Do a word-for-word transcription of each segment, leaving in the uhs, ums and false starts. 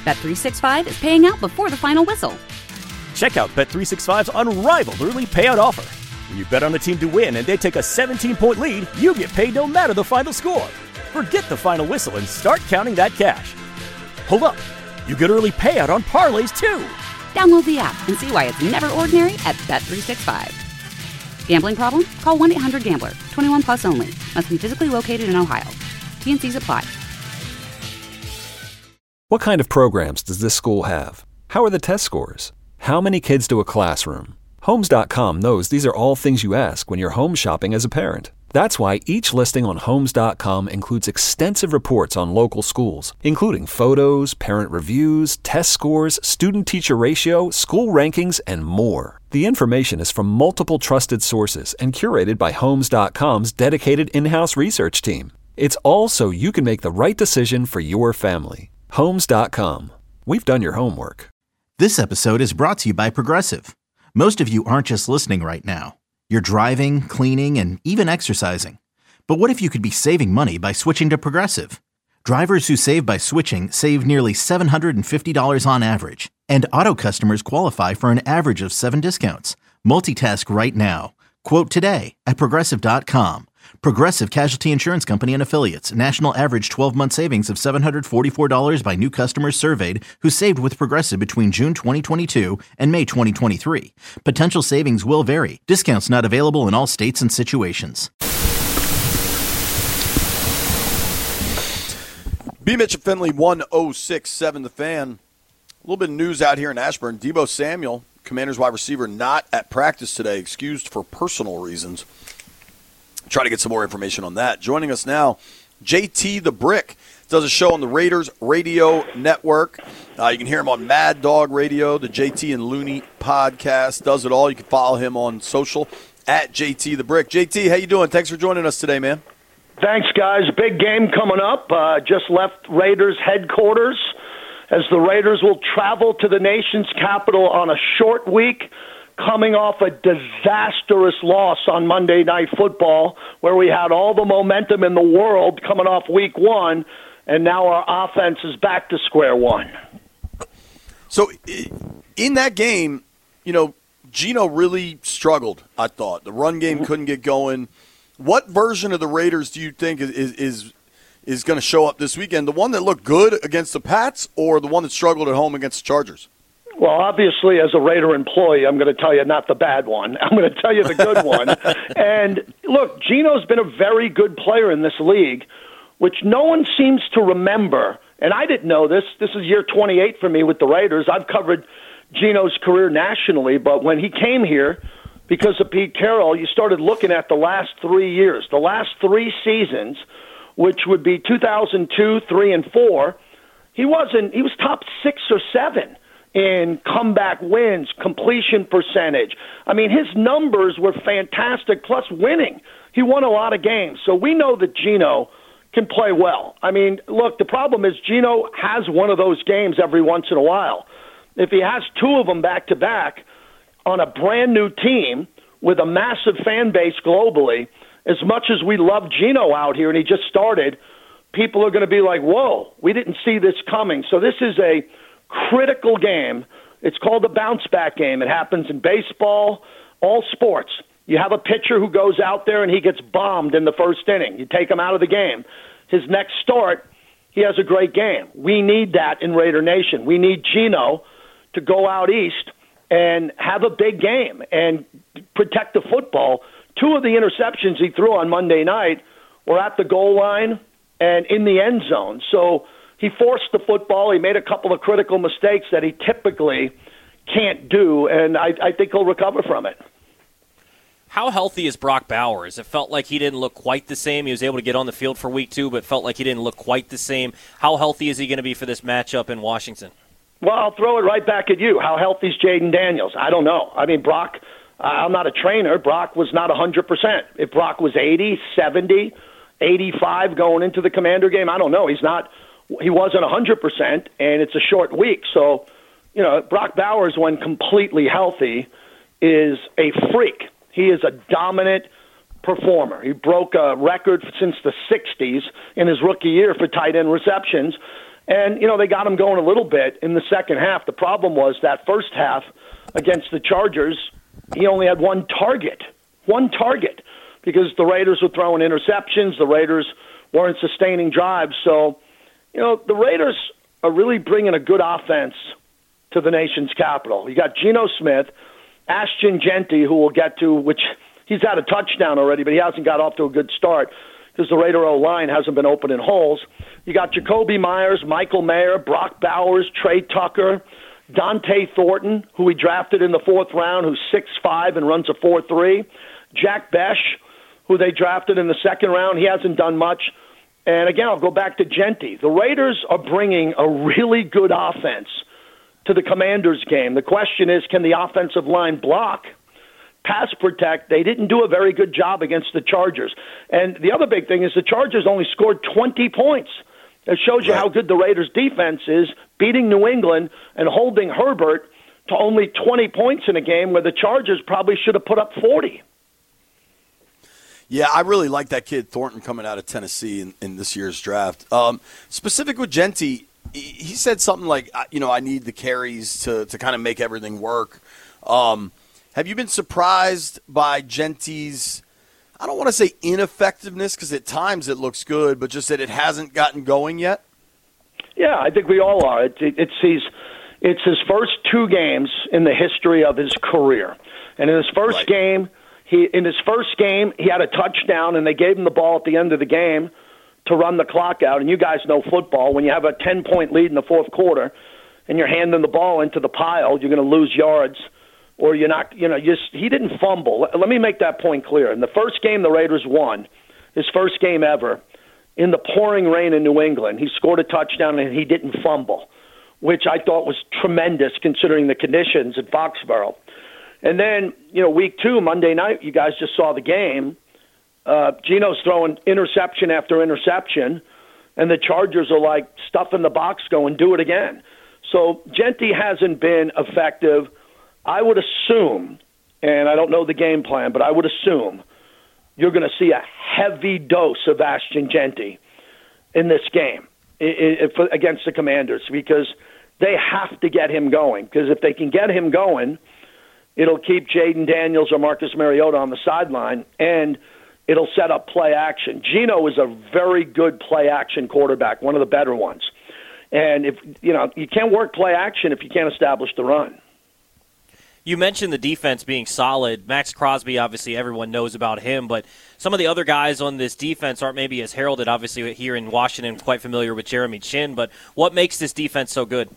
Bet three sixty-five is paying out before the final whistle. Check out Bet three sixty-five's unrivaled early payout offer. When you bet on a team to win and they take a seventeen-point lead, you get paid no matter the final score. Forget the final whistle and start counting that cash. Hold up. You get early payout on parlays, too. Download the app and see why it's never ordinary at Bet three sixty-five. Gambling problem? Call one eight hundred gambler. twenty-one plus only. Must be physically located in Ohio. T N Cs apply. What kind of programs does this school have? How are the test scores? How many kids do a classroom? Homes dot com knows these are all things you ask when you're home shopping as a parent. That's why each listing on Homes dot com includes extensive reports on local schools, including photos, parent reviews, test scores, student-teacher ratio, school rankings, and more. The information is from multiple trusted sources and curated by Homes dot com's dedicated in-house research team. It's all so you can make the right decision for your family. Homes dot com. We've done your homework. This episode is brought to you by Progressive. Most of you aren't just listening right now. You're driving, cleaning, and even exercising. But what if you could be saving money by switching to Progressive? Drivers who save by switching save nearly seven hundred fifty dollars on average. And auto customers qualify for an average of seven discounts. Multitask right now. Quote today at Progressive dot com. Progressive Casualty Insurance Company and Affiliates. National average twelve-month savings of seven hundred forty-four dollars by new customers surveyed who saved with Progressive between June twenty twenty-two and May twenty twenty-three. Potential savings will vary. Discounts not available in all states and situations. B. Mitch and Finley, one oh six point seven The Fan. A little bit of news out here in Ashburn. Deebo Samuel, Commanders wide receiver, not at practice today, excused for personal reasons. Try to get some more information on that. Joining us now, J T the Brick does a show on the Raiders Radio Network. Uh, you can hear him on Mad Dog Radio, the J T and Looney podcast. Does it all. You can follow him on social at J T the Brick. J T, how you doing? Thanks for joining us today, man. Thanks, guys. Big game coming up. Uh, just left Raiders headquarters as the Raiders will travel to the nation's capital on a short week, coming off a disastrous loss on Monday Night Football, where we had all the momentum in the world coming off week one, and now our offense is back to square one. So in that game, you know, Geno really struggled, I thought. The run game couldn't get going. What version of the Raiders do you think is is, is going to show up this weekend? The one that looked good against the Pats or the one that struggled at home against the Chargers? Well, obviously, as a Raider employee, I'm going to tell you not the bad one. I'm going to tell you the good one. And, look, Geno's been a very good player in this league, which no one seems to remember. And I didn't know this. This is year twenty-eight for me with the Raiders. I've covered Geno's career nationally, but when he came here, because of Pete Carroll, you started looking at the last three years, the last three seasons, which would be two thousand two, three, and four. He wasn't. He was top six or seven in comeback wins, completion percentage. I mean, his numbers were fantastic, plus winning. He won a lot of games. So we know that Geno can play well. I mean, look, the problem is Geno has one of those games every once in a while. If he has two of them back-to-back on a brand-new team with a massive fan base globally, as much as we love Geno out here and he just started, people are going to be like, whoa, we didn't see this coming. So this is a critical game. It's called a bounce-back game. It happens in baseball, all sports. You have a pitcher who goes out there and he gets bombed in the first inning. You take him out of the game. His next start, he has a great game. We need that in Raider Nation. We need Geno to go out east and have a big game and protect the football. Two of the interceptions he threw on Monday night were at the goal line and in the end zone. So he forced the football. He made a couple of critical mistakes that he typically can't do, and I, I think he'll recover from it. How healthy is Brock Bowers? It felt like he didn't look quite the same. He was able to get on the field for week two, but felt like he didn't look quite the same. How healthy is he going to be for this matchup in Washington? Well, I'll throw it right back at you. How healthy is Jaden Daniels? I don't know. I mean, Brock, uh, I'm not a trainer. Brock was not one hundred percent. If Brock was eighty, seventy, eighty-five going into the Commander game, I don't know. He's not. He wasn't one hundred percent, and it's a short week. So, you know, Brock Bowers, when completely healthy, is a freak. He is a dominant performer. He broke a record since the sixties in his rookie year for tight end receptions. And, you know, they got him going a little bit in the second half. The problem was that first half against the Chargers, he only had one target, one target, because the Raiders were throwing interceptions. The Raiders weren't sustaining drives. So, you know, the Raiders are really bringing a good offense to the nation's capital. You got Geno Smith, Ashton Jeanty, who we'll get to, which he's had a touchdown already, but he hasn't got off to a good start because the Raider O-line hasn't been opening holes. You got Jacoby Myers, Michael Mayer, Brock Bowers, Trey Tucker, Dante Thornton, who we drafted in the fourth round, who's six five and runs a four three. Jack Besh, who they drafted in the second round. He hasn't done much. And again, I'll go back to Jeanty. The Raiders are bringing a really good offense to the Commanders game. The question is, can the offensive line block, pass protect? They didn't do a very good job against the Chargers. And the other big thing is the Chargers only scored twenty points. It shows you how good the Raiders' defense is, beating New England and holding Herbert to only twenty points in a game where the Chargers probably should have put up forty. Yeah, I really like that kid Thornton coming out of Tennessee in, in this year's draft. Um, specific with Jeanty, he said something like, you know, I need the carries to, to kind of make everything work. Um, have you been surprised by Jeanty's, I don't want to say ineffectiveness because at times it looks good, but just that it hasn't gotten going yet? Yeah, I think we all are. It, it, it's, his, it's his first two games in the history of his career. And in his first right. game, he in his first game, he had a touchdown, and they gave him the ball at the end of the game to run the clock out. And you guys know football. When you have a ten-point lead in the fourth quarter and you're handing the ball into the pile, you're going to lose yards, or you're not, you know, just he didn't fumble. Let me make that point clear. In the first game the Raiders won, his first game ever, in the pouring rain in New England, he scored a touchdown and he didn't fumble, which I thought was tremendous considering the conditions at Foxborough. And then, you know, week two, Monday night, you guys just saw the game. Uh, Geno's throwing interception after interception, and the Chargers are like, stuff in the box, going, do it again. So Jeanty hasn't been effective. I would assume, and I don't know the game plan, but I would assume you're going to see a heavy dose of Ashton Jeanty in this game it, it, for, against the Commanders, because they have to get him going. Because if they can get him going, it'll keep Jaden Daniels or Marcus Mariota on the sideline, and it'll set up play action. Geno is a very good play action quarterback, one of the better ones. And if you know, you can't work play action if you can't establish the run. You mentioned the defense being solid. Max Crosby, obviously, everyone knows about him, but some of the other guys on this defense aren't maybe as heralded. Obviously, here in Washington, quite familiar with Jeremy Chinn, but what makes this defense so good?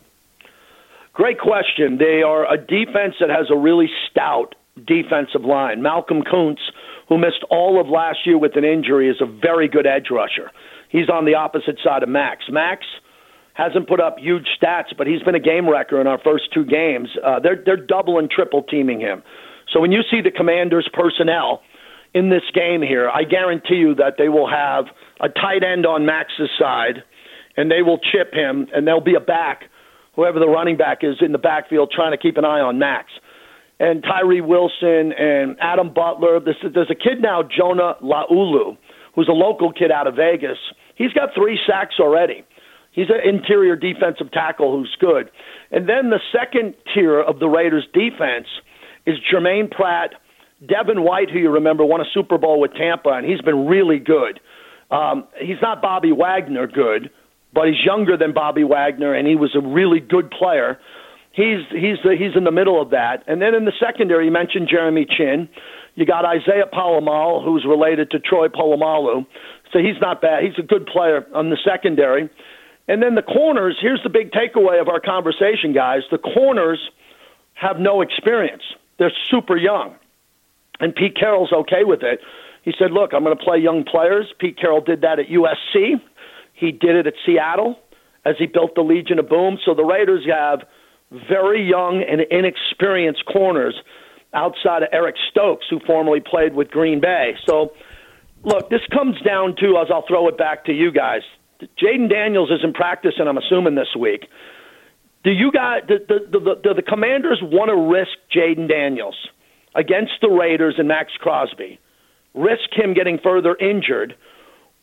Great question. They are a defense that has a really stout defensive line. Malcolm Kuntz, who missed all of last year with an injury, is a very good edge rusher. He's on the opposite side of Max. Max hasn't put up huge stats, but he's been a game wrecker in our first two games. Uh, they're they're double and triple teaming him. So when you see the Commanders' personnel in this game here, I guarantee you that they will have a tight end on Max's side, and they will chip him, and there'll be a back, whoever the running back is in the backfield, trying to keep an eye on Max. And Tyree Wilson and Adam Butler. This, there's a kid now, Jonah Laulu, who's a local kid out of Vegas. He's got three sacks already. He's an interior defensive tackle who's good. And then the second tier of the Raiders' defense is Jermaine Pratt, Devin White, who you remember won a Super Bowl with Tampa, and he's been really good. Um, he's not Bobby Wagner good, but he's younger than Bobby Wagner, and he was a really good player. He's he's the, he's in the middle of that. And then in the secondary, you mentioned Jeremy Chinn. You got Isaiah Palomalu, who's related to Troy Polamalu. So he's not bad. He's a good player on the secondary. And then the corners, here's the big takeaway of our conversation, guys. The corners have no experience. They're super young. And Pete Carroll's okay with it. He said, look, I'm going to play young players. Pete Carroll did that at U S C. He did it at Seattle as he built the Legion of Boom. So the Raiders have very young and inexperienced corners outside of Eric Stokes, who formerly played with Green Bay. So, look, this comes down to, as I'll throw it back to you guys, Jaden Daniels is in practice, and I'm assuming this week. Do you guys, do, do, do, do the Commanders want to risk Jaden Daniels against the Raiders and Max Crosby, risk him getting further injured,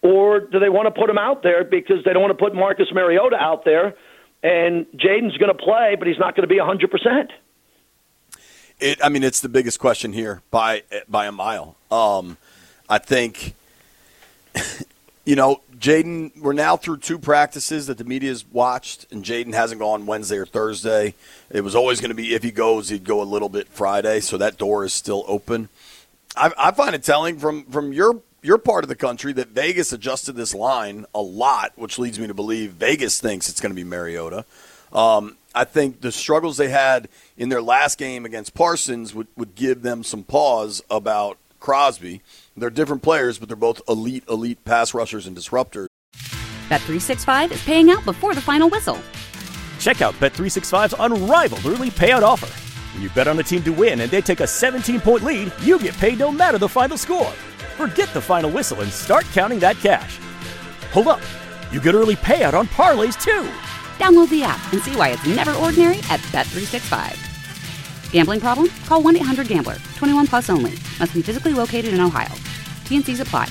or do they want to put him out there because they don't want to put Marcus Mariota out there, and Jaden's going to play, but he's not going to be one hundred percent? It, I mean, it's the biggest question here by by a mile. Um, I think, you know, Jaden, we're now through two practices that the media's watched, and Jaden hasn't gone Wednesday or Thursday. It was always going to be if he goes, he'd go a little bit Friday, so that door is still open. I, I find it telling from, from your your part of the country that Vegas adjusted this line a lot, which leads me to believe Vegas thinks it's going to be Mariota. Um, I think the struggles they had in their last game against Parsons would, would give them some pause about Crosby. They're different players, but they're both elite, elite pass rushers and disruptors. Bet three sixty-five is paying out before the final whistle. Check out Bet three sixty-five's unrivaled early payout offer. When you bet on a team to win and they take a seventeen-point lead, you get paid no matter the final score. Forget the final whistle and start counting that cash. Hold up. You get early payout on parlays, too. Download the app and see why it's never ordinary at Bet three sixty-five. Gambling problem? Call one eight hundred gambler. twenty-one plus only. Must be physically located in Ohio. T N Cs apply.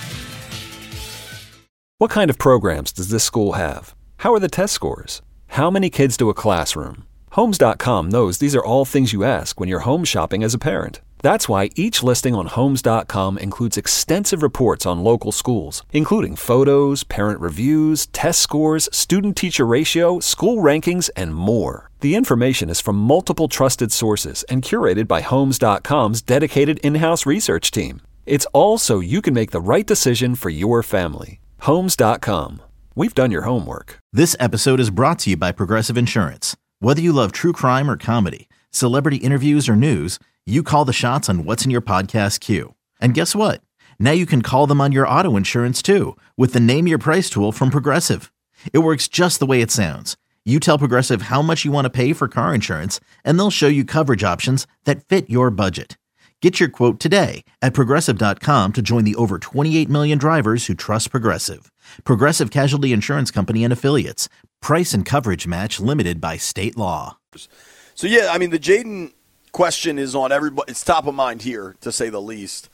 What kind of programs does this school have? How are the test scores? How many kids do a classroom? Homes dot com knows these are all things you ask when you're home shopping as a parent. That's why each listing on Homes dot com includes extensive reports on local schools, including photos, parent reviews, test scores, student-teacher ratio, school rankings, and more. The information is from multiple trusted sources and curated by Homes dot com's dedicated in-house research team. It's all so you can make the right decision for your family. Homes dot com. We've done your homework. This episode is brought to you by Progressive Insurance. Whether you love true crime or comedy, celebrity interviews or news, you call the shots on what's in your podcast queue. And guess what? Now you can call them on your auto insurance too with the Name Your Price tool from Progressive. It works just the way it sounds. You tell Progressive how much you want to pay for car insurance, and they'll show you coverage options that fit your budget. Get your quote today at Progressive dot com to join the over twenty-eight million drivers who trust Progressive. Progressive Casualty Insurance Company and Affiliates. Price and coverage match limited by state law. So, yeah, I mean, the Jaden question is on everybody. It's top of mind here, to say the least.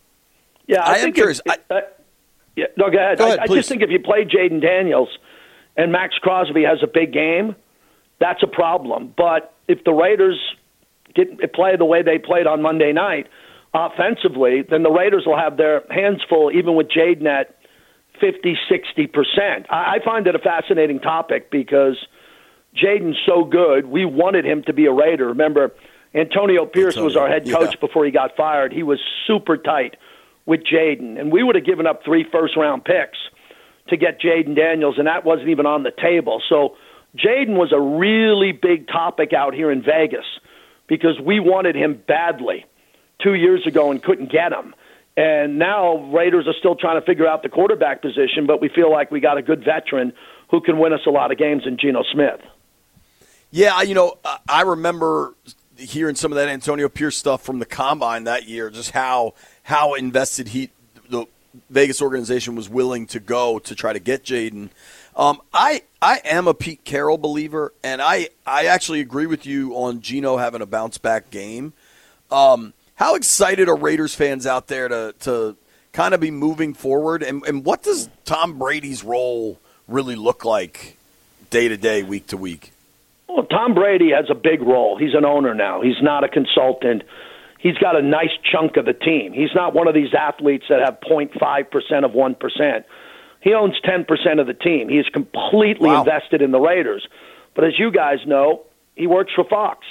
Yeah, I, I think am curious. If, I, uh, yeah, no, go ahead. Go ahead I, I please. just think if you play Jaden Daniels and Max Crosby has a big game, that's a problem. But if the Raiders get play the way they played on Monday night offensively, then the Raiders will have their hands full, even with Jaden at fifty, sixty percent. I, I find it a fascinating topic because Jaden's so good. We wanted him to be a Raider. Remember, Antonio Pierce was our head coach yeah. before he got fired. He was super tight with Jaden, and we would have given up three first-round picks to get Jaden Daniels, and that wasn't even on the table. So Jaden was a really big topic out here in Vegas because we wanted him badly two years ago and couldn't get him. And now Raiders are still trying to figure out the quarterback position, but we feel like we got a good veteran who can win us a lot of games in Geno Smith. Yeah, you know, I remember hearing some of that Antonio Pierce stuff from the Combine that year, just how how invested he, the Vegas organization was willing to go to try to get Jaden. Um, I I am a Pete Carroll believer, and I, I actually agree with you on Geno having a bounce-back game. Um, how excited are Raiders fans out there to, to kind of be moving forward, and, and what does Tom Brady's role really look like day to day, week to week? Well, Tom Brady has a big role. He's an owner now. He's not a consultant. He's got a nice chunk of the team. He's not one of these athletes that have zero point five percent of one percent. He owns ten percent of the team. He is completely wow. invested in the Raiders. But as you guys know, he works for Fox.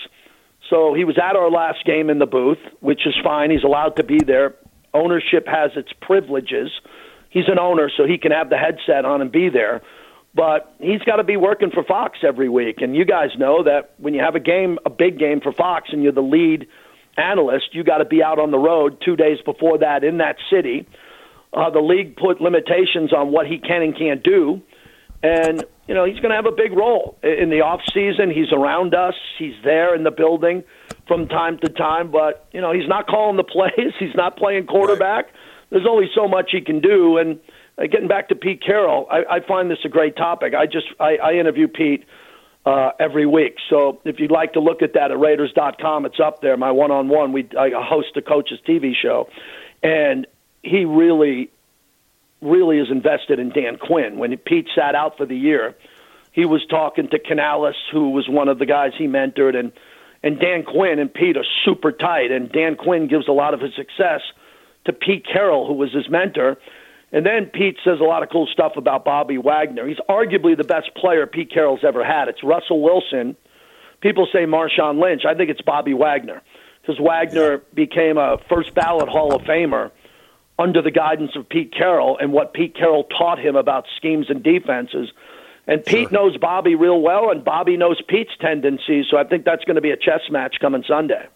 So he was at our last game in the booth, which is fine. He's allowed to be there. Ownership has its privileges. He's an owner, so he can have the headset on and be there. But he's got to be working for Fox every week. And you guys know that when you have a game, a big game for Fox, and you're the lead analyst, you got to be out on the road two days before that in that city. Uh, the league put limitations on what he can and can't do. And, you know, he's going to have a big role. In the off season, he's around us. He's there in the building from time to time. But, you know, he's not calling the plays. He's not playing quarterback. Right. There's only so much he can do. And uh, getting back to Pete Carroll, I, I find this a great topic. I just I, I interview Pete uh, every week. So if you'd like to look at that at Raiders dot com, it's up there. My one-on-one, we I host a coach's T V show. And he really really is invested in Dan Quinn. When Pete sat out for the year, he was talking to Canales, who was one of the guys he mentored, and, and Dan Quinn and Pete are super tight, and Dan Quinn gives a lot of his success to Pete Carroll, who was his mentor. And then Pete says a lot of cool stuff about Bobby Wagner. He's arguably the best player Pete Carroll's ever had. It's Russell Wilson. People say Marshawn Lynch. I think it's Bobby Wagner, because Wagner yeah. became a first-ballot Hall of Famer under the guidance of Pete Carroll and what Pete Carroll taught him about schemes and defenses. And Pete sure. knows Bobby real well, and Bobby knows Pete's tendencies, so I think that's going to be a chess match coming Sunday.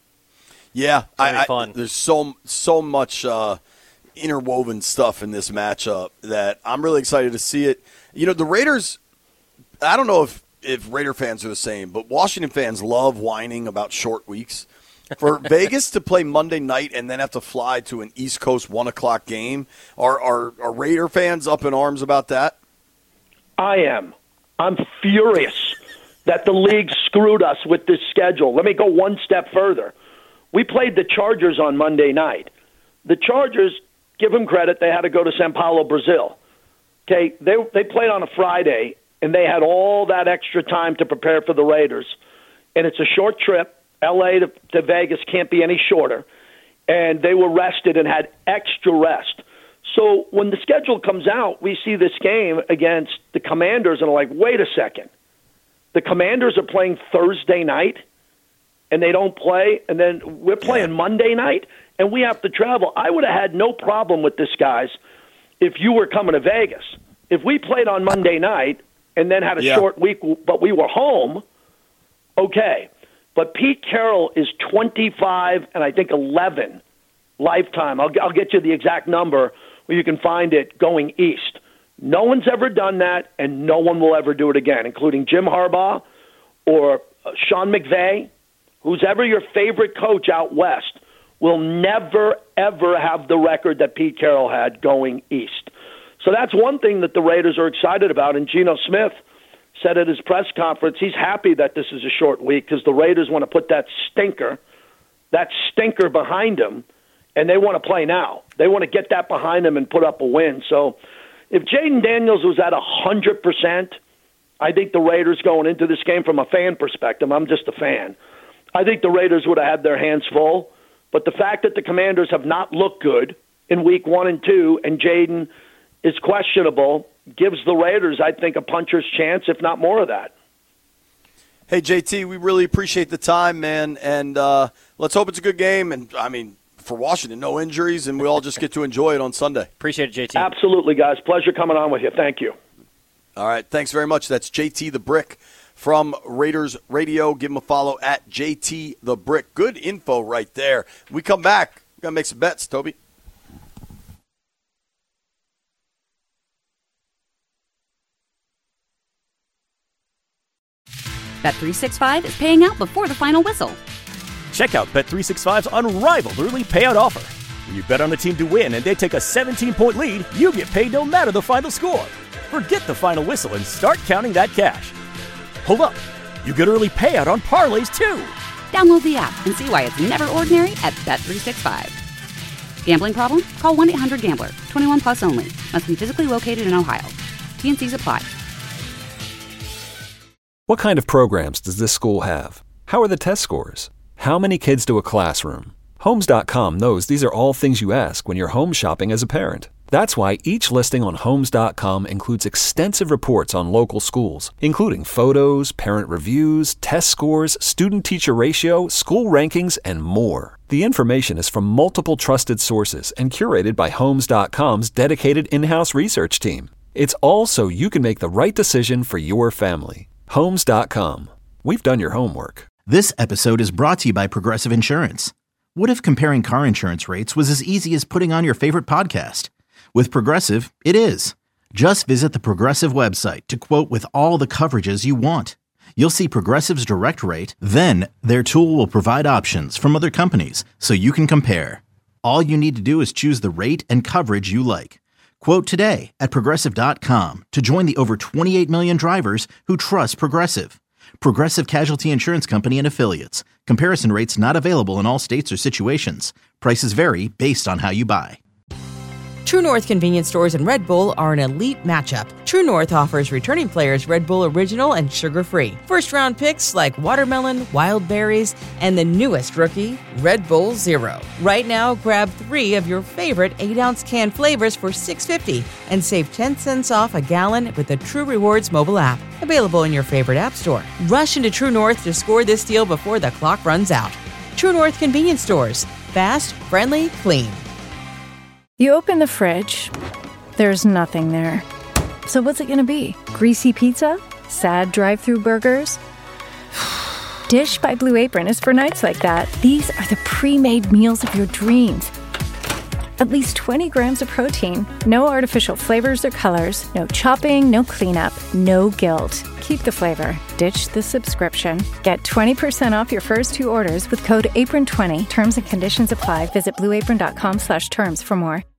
Yeah, I, I, there's so so much uh, interwoven stuff in this matchup that I'm really excited to see it. You know, the Raiders, I don't know if, if Raider fans are the same, but Washington fans love whining about short weeks. For Vegas to play Monday night and then have to fly to an East Coast one o'clock game, are, are, are Raider fans up in arms about that? I am. I'm furious that the league screwed us with this schedule. Let me go one step further. We played the Chargers on Monday night. The Chargers, give them credit, they had to go to Sao Paulo, Brazil. Okay, they they played on a Friday, and they had all that extra time to prepare for the Raiders. And it's a short trip. L A to, to Vegas can't be any shorter. And they were rested and had extra rest. So when the schedule comes out, we see this game against the Commanders, and I'm like, wait a second. The Commanders are playing Thursday night, and they don't play, and then we're playing yeah. Monday night, and we have to travel. I would have had no problem with this, guys, if you were coming to Vegas. If we played on Monday night and then had a yeah. short week, but we were home, okay. But Pete Carroll is twenty-five and I think eleven lifetime. I'll, I'll get you the exact number where you can find it going east. No one's ever done that, and no one will ever do it again, including Jim Harbaugh or Sean McVay. Who's ever your favorite coach out west will never, ever have the record that Pete Carroll had going east. So that's one thing that the Raiders are excited about. And Geno Smith said at his press conference he's happy that this is a short week because the Raiders want to put that stinker, that stinker behind them, and they want to play now. They want to get that behind them and put up a win. So if Jaden Daniels was at one hundred percent, I think the Raiders going into this game from a fan perspective, I'm just a fan, I think the Raiders would have had their hands full. But the fact that the Commanders have not looked good in week one and two, and Jaden is questionable, gives the Raiders, I think, a puncher's chance, if not more of that. Hey, J T, we really appreciate the time, man, and uh, let's hope it's a good game. And, I mean, for Washington, no injuries, and we all just get to enjoy it on Sunday. Appreciate it, J T. Absolutely, guys. Pleasure coming on with you. Thank you. All right, thanks very much. That's J T the Brick from Raiders Radio. Give him a follow at J T the Brick. Good info right there. When we come back, we're going to make some bets, Toby. Bet three sixty-five is paying out before the final whistle. Check out Bet three sixty-five's unrivaled early payout offer. When you bet on a team to win and they take a seventeen-point lead, you get paid no matter the final score. Forget the final whistle and start counting that cash. Hold up. You get early payout on parlays, too. Download the app and see why it's never ordinary at Bet three sixty-five. Gambling problem? Call one eight hundred gambler. twenty-one plus only. Must be physically located in Ohio. T and C's apply. What kind of programs does this school have? How are the test scores? How many kids do a classroom? Homes dot com knows these are all things you ask when you're home shopping as a parent. That's why each listing on Homes dot com includes extensive reports on local schools, including photos, parent reviews, test scores, student-teacher ratio, school rankings, and more. The information is from multiple trusted sources and curated by Homes dot com's dedicated in-house research team. It's all so you can make the right decision for your family. Homes dot com. We've done your homework. This episode is brought to you by Progressive Insurance. What if comparing car insurance rates was as easy as putting on your favorite podcast? With Progressive, it is. Just visit the Progressive website to quote with all the coverages you want. You'll see Progressive's direct rate, then their tool will provide options from other companies so you can compare. All you need to do is choose the rate and coverage you like. Quote today at Progressive dot com to join the over twenty-eight million drivers who trust Progressive. Progressive Casualty Insurance Company and Affiliates. Comparison rates not available in all states or situations. Prices vary based on how you buy. True North convenience stores and Red Bull are an elite matchup. True North offers returning players Red Bull Original and sugar-free. First-round picks like watermelon, wild berries, and the newest rookie, Red Bull Zero. Right now, grab three of your favorite eight-ounce can flavors for six dollars and fifty cents and save ten cents off a gallon with the True Rewards mobile app. Available in your favorite app store. Rush into True North to score this deal before the clock runs out. True North convenience stores. Fast, friendly, clean. You open the fridge, there's nothing there. So what's it gonna be? Greasy pizza? Sad drive-thru burgers? Dish by Blue Apron is for nights like that. These are the pre-made meals of your dreams. At least twenty grams of protein, no artificial flavors or colors, no chopping, no cleanup, no guilt. Keep the flavor. Ditch the subscription. Get twenty percent off your first two orders with code apron twenty. Terms and conditions apply. Visit blueapron.com slash terms for more.